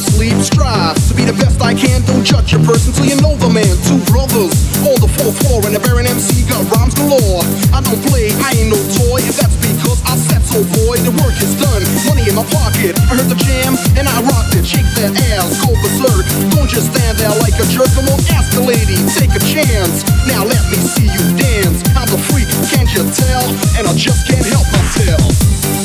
sleep, strive to be the best I can. Don't judge a person till you know the man. Two brothers on the fourth floor, and the Baron MC got rhymes galore. I don't play, I ain't no toy, and that's because I said so, boy. The work is done, money in my pocket. I heard the jam and I rocked it. Shake that ass, go berserk. Don't just stand there like a jerk. Come on, ask the lady, take a chance. Now let me see you dance. I'm the freak, can't you tell? And I just can't help myself.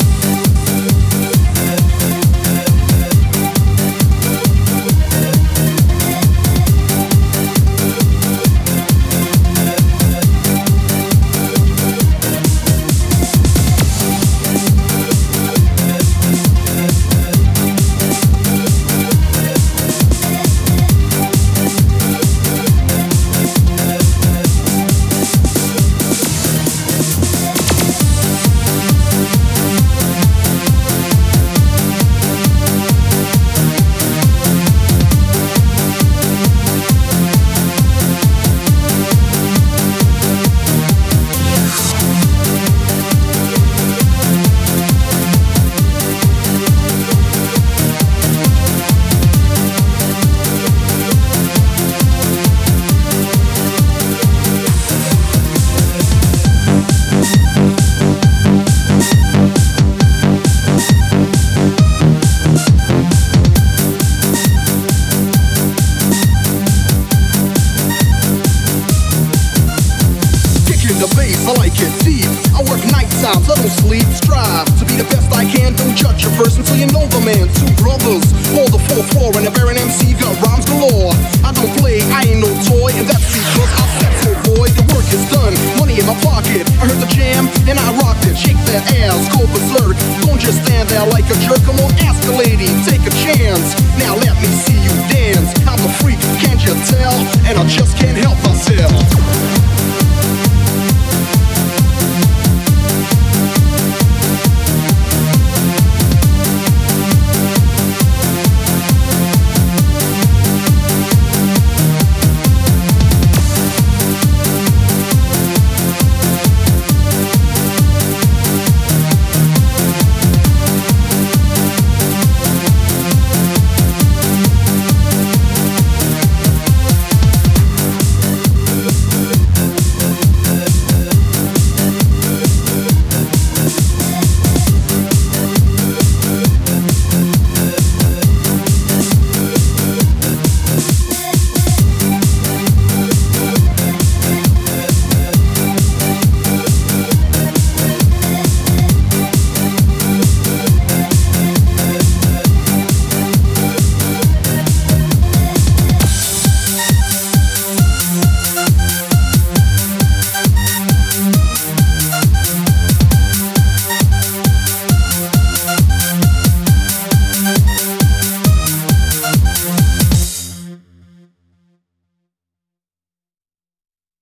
I like it deep. I work night times, I don't sleep. Strive to be the best I can. Don't judge a person till you know the man. Two brothers on the fourth floor, and the Baron MC got rhymes galore. I don't play, I ain't no toy, and that's because I said so, boy. The work is done, money in my pocket. I heard the jam and I rocked it. Shake that ass, go berserk. Don't just stand there like a jerk. Come on, ask a lady, take a chance. Now let me see you dance. I'm the freak, can't you tell? And I just can't